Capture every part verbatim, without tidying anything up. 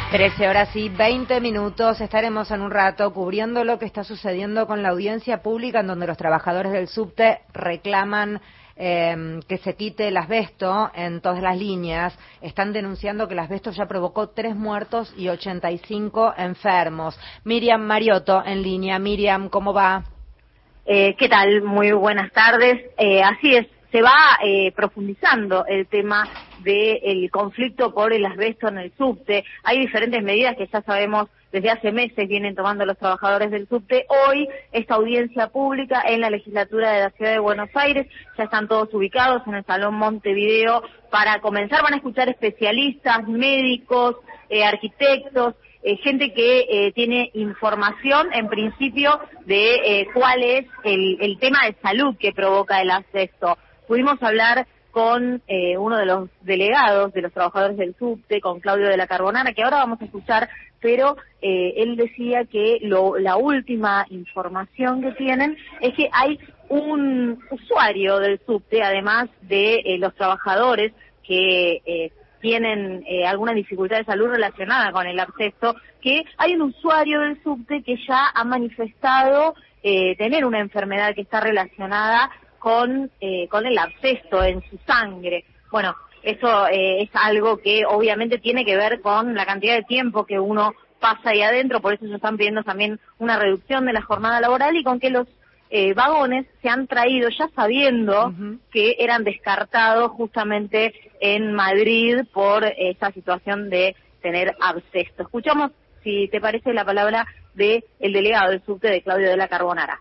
trece horas y veinte minutos, estaremos en un rato cubriendo lo que está sucediendo con la audiencia pública en donde los trabajadores del subte reclaman eh, que se quite el asbesto en todas las líneas. Están denunciando que el asbesto ya provocó tres muertos y ochenta y cinco enfermos. Miriam Mariotto en línea. Miriam, ¿cómo va? Eh, ¿Qué tal? Muy buenas tardes. Eh, así es, se va eh, profundizando el tema del conflicto por el asbesto en el subte. Hay diferentes medidas que ya sabemos desde hace meses vienen tomando los trabajadores del subte. Hoy, esta audiencia pública en la legislatura de la Ciudad de Buenos Aires, ya están todos ubicados en el Salón Montevideo para comenzar. Van a escuchar especialistas, médicos, eh, arquitectos, Eh, gente que eh, tiene información, en principio, de eh, cuál es el, el tema de salud que provoca el asbesto. Pudimos hablar con eh, uno de los delegados de los trabajadores del subte, con Claudio de la Carbonara, que ahora vamos a escuchar, pero eh, él decía que lo, la última información que tienen es que hay un usuario del subte, además de eh, los trabajadores que eh, tienen eh, alguna dificultad de salud relacionada con el asbesto, que hay un usuario del subte que ya ha manifestado eh, tener una enfermedad que está relacionada con eh, con el asbesto en su sangre. Bueno, eso eh, es algo que obviamente tiene que ver con la cantidad de tiempo que uno pasa ahí adentro, por eso ellos están pidiendo también una reducción de la jornada laboral y con que los Eh, vagones se han traído ya sabiendo uh-huh. que eran descartados justamente en Madrid por esa situación de tener asbesto. Escuchamos, si te parece, la palabra de el delegado del subte, de Claudio de la Carbonara.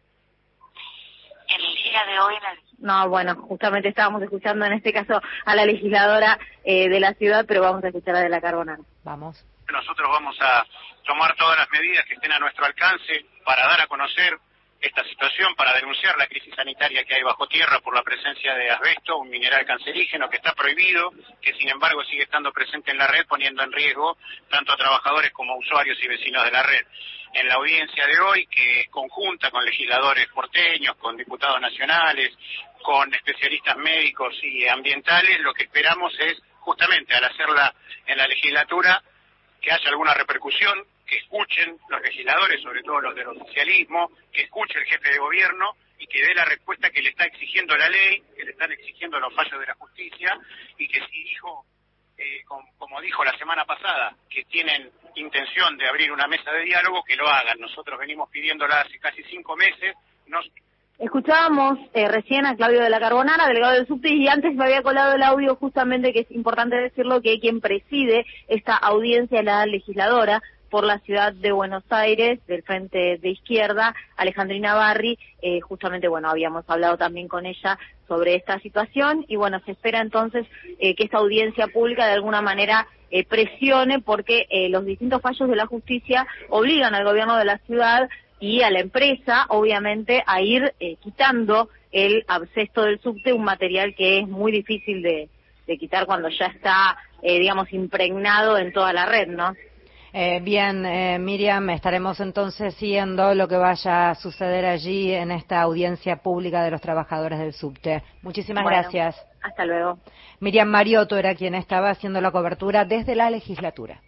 En el día de hoy... La... No, bueno, justamente estábamos escuchando en este caso a la legisladora eh, de la ciudad, pero vamos a escuchar a de la Carbonara. Vamos. Nosotros vamos a tomar todas las medidas que estén a nuestro alcance para dar a conocer esta situación, para denunciar la crisis sanitaria que hay bajo tierra por la presencia de asbesto, un mineral cancerígeno que está prohibido, que sin embargo sigue estando presente en la red, poniendo en riesgo tanto a trabajadores como a usuarios y vecinos de la red. En la audiencia de hoy, que conjunta con legisladores porteños, con diputados nacionales, con especialistas médicos y ambientales, lo que esperamos es justamente al hacerla en la legislatura que haya alguna repercusión, que escuchen los legisladores, sobre todo los del oficialismo, que escuche el jefe de gobierno y que dé la respuesta que le está exigiendo la ley, que le están exigiendo los fallos de la justicia, y que si dijo, eh, com, como dijo la semana pasada, que tienen intención de abrir una mesa de diálogo, que lo hagan. Nosotros venimos pidiéndola hace casi cinco meses. Nos... Escuchábamos eh, recién a Claudio de la Carbonara, delegado del subte, y antes me había colado el audio justamente, que es importante decirlo, que quien preside esta audiencia es la legisladora por la ciudad de Buenos Aires, del Frente de Izquierda, Alejandrina Barri. Eh, justamente, bueno, habíamos hablado también con ella sobre esta situación, y bueno, se espera entonces eh, que esta audiencia pública de alguna manera eh, presione, porque eh, los distintos fallos de la justicia obligan al gobierno de la ciudad y a la empresa, obviamente, a ir eh, quitando el asbesto del subte, un material que es muy difícil de, de quitar cuando ya está, eh, digamos, impregnado en toda la red, ¿no? Eh, bien, eh, Miriam, estaremos entonces siguiendo lo que vaya a suceder allí en esta audiencia pública de los trabajadores del subte. Muchísimas bueno, gracias. Hasta luego. Miriam Mariotto era quien estaba haciendo la cobertura desde la legislatura.